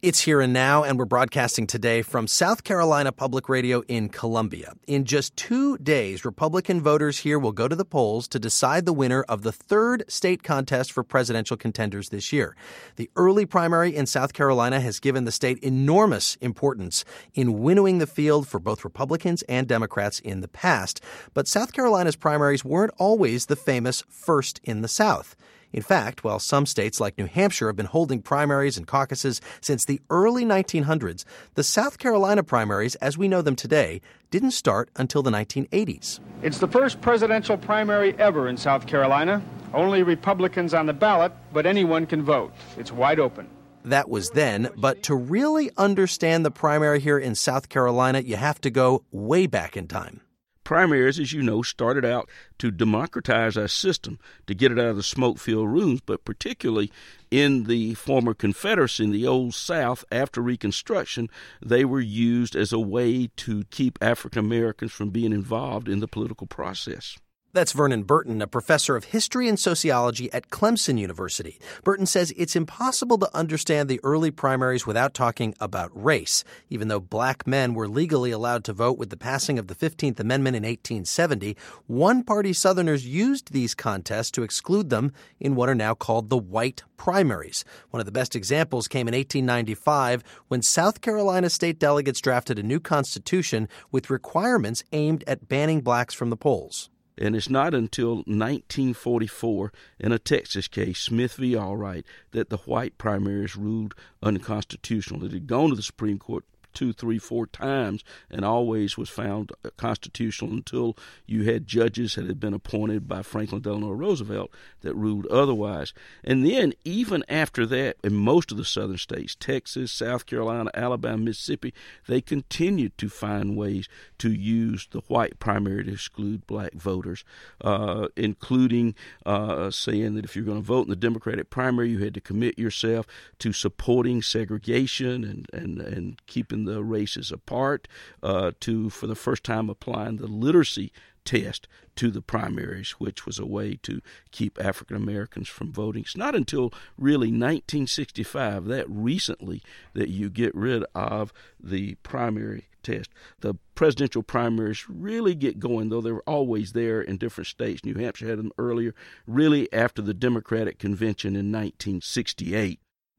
It's Here and Now, and we're broadcasting today from South Carolina Public Radio in Columbia. In just 2 days, Republican voters here will go to the polls to decide the winner of the third state contest for presidential contenders this year. The early primary in South Carolina has given the state enormous importance in winnowing the field for both Republicans and Democrats in the past. But South Carolina's primaries weren't always the famous first in the South. In fact, while some states like New Hampshire have been holding primaries and caucuses since the early 1900s, the South Carolina primaries, as we know them today, didn't start until the 1980s. It's the first presidential primary ever in South Carolina. Only Republicans on the ballot, but anyone can vote. It's wide open. That was then, but to really understand the primary here in South Carolina, you have to go way back in time. Primaries, as you know, started out to democratize our system, to get it out of the smoke-filled rooms, but particularly in the former Confederacy, in the Old South, after Reconstruction, they were used as a way to keep African Americans from being involved in the political process. That's Vernon Burton, a professor of history and sociology at Clemson University. Burton says it's impossible to understand the early primaries without talking about race. Even though black men were legally allowed to vote with the passing of the 15th Amendment in 1870, one-party Southerners used these contests to exclude them in what are now called the white primaries. One of the best examples came in 1895 when South Carolina state delegates drafted a new constitution with requirements aimed at banning blacks from the polls. And it's not until 1944, in a Texas case, Smith v. Allwright, that the white primaries ruled unconstitutional. It had gone to the Supreme Court 2, 3, 4 times and always was found constitutional until you had judges that had been appointed by Franklin Delano Roosevelt that ruled otherwise. And then even after that, in most of the southern states, Texas, South Carolina, Alabama, Mississippi, they continued to find ways to use the white primary to exclude black voters, including saying that if you're going to vote in the Democratic primary, you had to commit yourself to supporting segregation and keeping the races apart, to, for the first time, applying the literacy test to the primaries, which was a way to keep African Americans from voting. It's not until really 1965, that recently, that you get rid of the primary test. The presidential primaries really get going, though they were always there in different states. New Hampshire had them earlier, really after the Democratic Convention in 1968.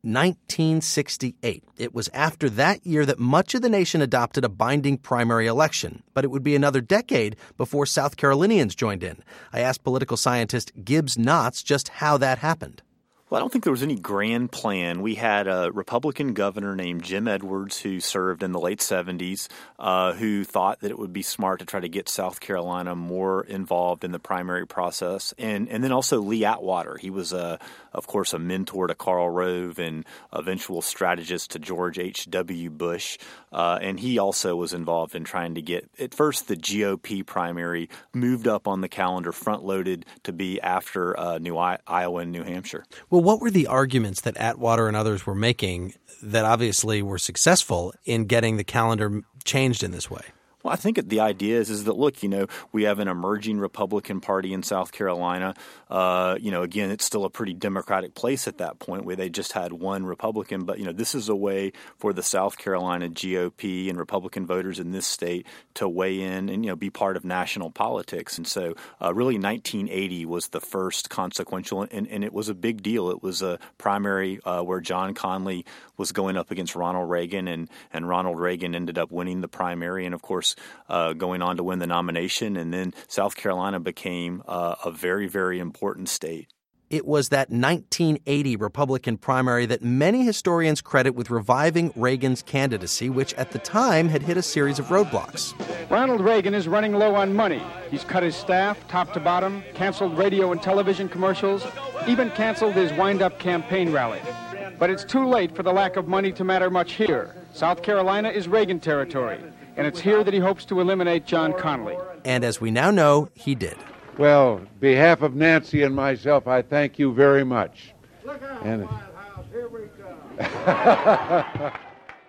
1968. It was after that year that much of the nation adopted a binding primary election, but it would be another decade before South Carolinians joined in. I asked political scientist Gibbs Knotts just how that happened. Well, I don't think there was any grand plan. We had a Republican governor named Jim Edwards who served in the late 70s, who thought that it would be smart to try to get South Carolina more involved in the primary process. And then also Lee Atwater. He was, of course, a mentor to Karl Rove and eventual strategist to George H.W. Bush. And he also was involved in trying to get, at first, the GOP primary moved up on the calendar, front-loaded to be after Iowa and New Hampshire. Well, what were the arguments that Atwater and others were making that obviously were successful in getting the calendar changed in this way? Well, I think the idea is that, look, we have an emerging Republican Party in South Carolina. Again, it's still a pretty Democratic place at that point where they just had one Republican. But, this is a way for the South Carolina GOP and Republican voters in this state to weigh in and, be part of national politics. And so really 1980 was the first consequential, and it was a big deal. It was a primary where John Connally was going up against Ronald Reagan, and Ronald Reagan ended up winning the primary and, of course, going on to win the nomination. And then South Carolina became a very, very important state. It was that 1980 Republican primary that many historians credit with reviving Reagan's candidacy, which at the time had hit a series of roadblocks. Ronald Reagan is running low on money. He's cut his staff top to bottom, canceled radio and television commercials, even canceled his wind-up campaign rally. But it's too late for the lack of money to matter much here. South Carolina is Reagan territory, and it's here that he hopes to eliminate John Connally. And as we now know, he did. Well, on behalf of Nancy and myself, I thank you very much. Look out, White House, here we go.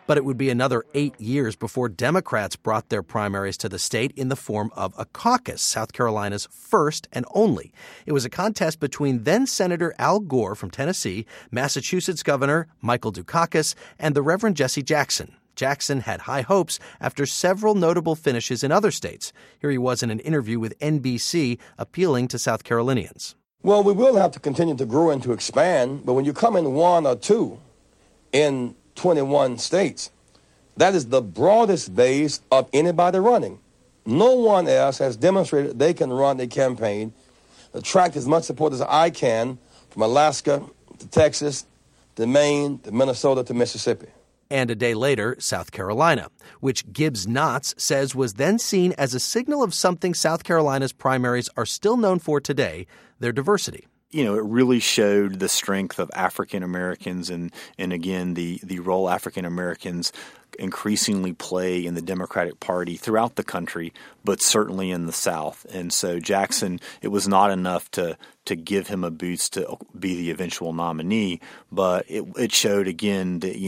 But it would be another 8 years before Democrats brought their primaries to the state in the form of a caucus, South Carolina's first and only. It was a contest between then-Senator Al Gore from Tennessee, Massachusetts Governor Michael Dukakis, and the Reverend Jesse Jackson. Jackson had high hopes after several notable finishes in other states. Here he was in an interview with NBC appealing to South Carolinians. Well, we will have to continue to grow and to expand, but when you come in 1 or 2 in 21 states, that is the broadest base of anybody running. No one else has demonstrated they can run a campaign, attract as much support as I can from Alaska to Texas to Maine to Minnesota to Mississippi. And a day later, South Carolina, which Gibbs Knotts says was then seen as a signal of something South Carolina's primaries are still known for today, their diversity. You know, it really showed the strength of African Americans and again, the role African Americans increasingly play in the Democratic Party throughout the country, but certainly in the South. And so Jackson, it was not enough to give him a boost to be the eventual nominee, but it showed again that,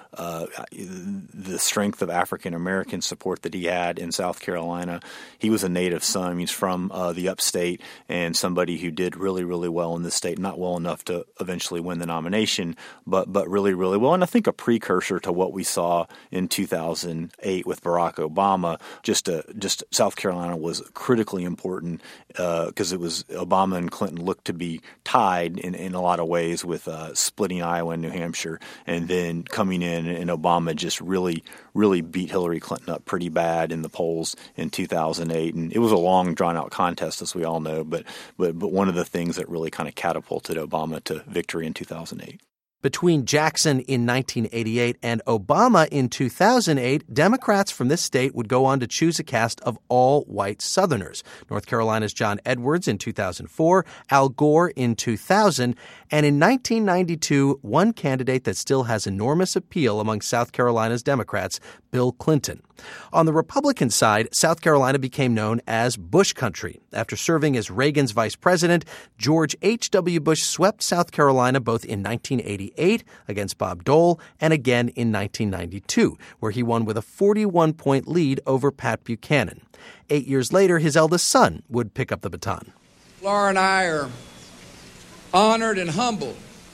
the strength of African American support that he had in South Carolina. He was a native son. He's from the upstate and somebody who did really, really well in this state, not well enough to eventually win the nomination, but really, really well. And I think a precursor to what we saw in 2008 with Barack Obama. Just South Carolina was critically important because it was Obama and Clinton looked to be tied in a lot of ways with splitting Iowa and New Hampshire, and then coming in and Obama just really beat Hillary Clinton up pretty bad in the polls in 2008. And it was a long, drawn-out contest, as we all know, but one of the things that really kind of catapulted Obama to victory in 2008. Between Jackson in 1988 and Obama in 2008, Democrats from this state would go on to choose a cast of all-white Southerners. North Carolina's John Edwards in 2004, Al Gore in 2000, and in 1992, one candidate that still has enormous appeal among South Carolina's Democrats, Bill Clinton. On the Republican side, South Carolina became known as Bush Country. After serving as Reagan's vice president, George H.W. Bush swept South Carolina both in 1988 against Bob Dole and again in 1992, where he won with a 41-point lead over Pat Buchanan. 8 years later, his eldest son would pick up the baton. Laura and I are honored and humbled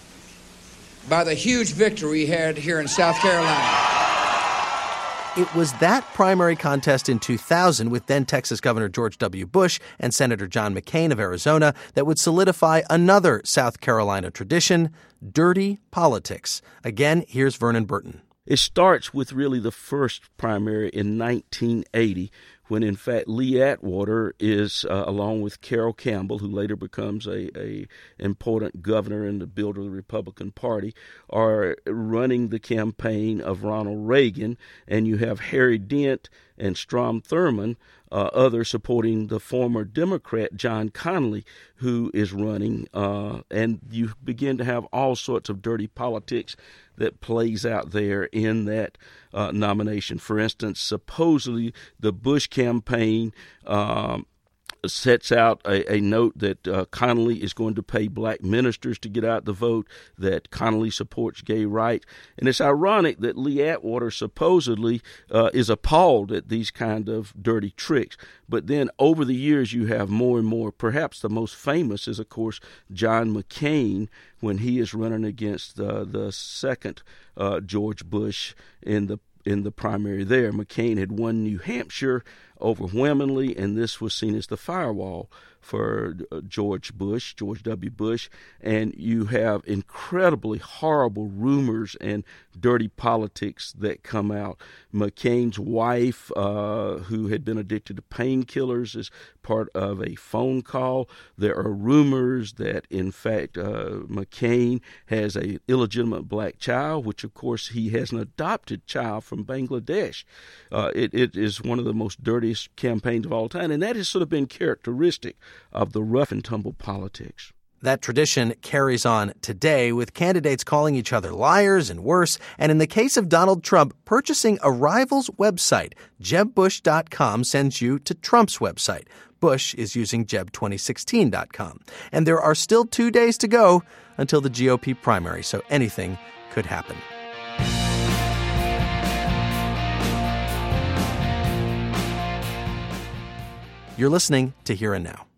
by the huge victory we had here in South Carolina. It was that primary contest in 2000 with then-Texas Governor George W. Bush and Senator John McCain of Arizona that would solidify another South Carolina tradition, dirty politics. Again, here's Vernon Burton. It starts with really the first primary in 1980, when in fact Lee Atwater is, along with Carroll Campbell, who later becomes a important governor and the builder of the Republican Party, are running the campaign of Ronald Reagan, and you have Harry Dent and Strom Thurmond, others supporting the former Democrat John Connally, who is running, and you begin to have all sorts of dirty politics that plays out there in that nomination. For instance, supposedly the Bush campaign sets out a note that Connally is going to pay black ministers to get out the vote, that Connally supports gay rights. And it's ironic that Lee Atwater supposedly is appalled at these kind of dirty tricks. But then over the years, you have more and more. Perhaps the most famous is, of course, John McCain, when he is running against the second George Bush in the primary there. McCain had won New Hampshire overwhelmingly, and this was seen as the firewall for George W. Bush, and you have incredibly horrible rumors and dirty politics that come out. McCain's wife, who had been addicted to painkillers, is part of a phone call. There are rumors that, in fact, McCain has an illegitimate black child, which, of course, he has an adopted child from Bangladesh. It is one of the most dirtiest campaigns of all time, and that has sort of been characteristic of the rough-and-tumble politics. That tradition carries on today with candidates calling each other liars and worse, and in the case of Donald Trump, purchasing a rival's website. JebBush.com sends you to Trump's website. Bush is using Jeb2016.com. And there are still 2 days to go until the GOP primary, so anything could happen. You're listening to Here and Now.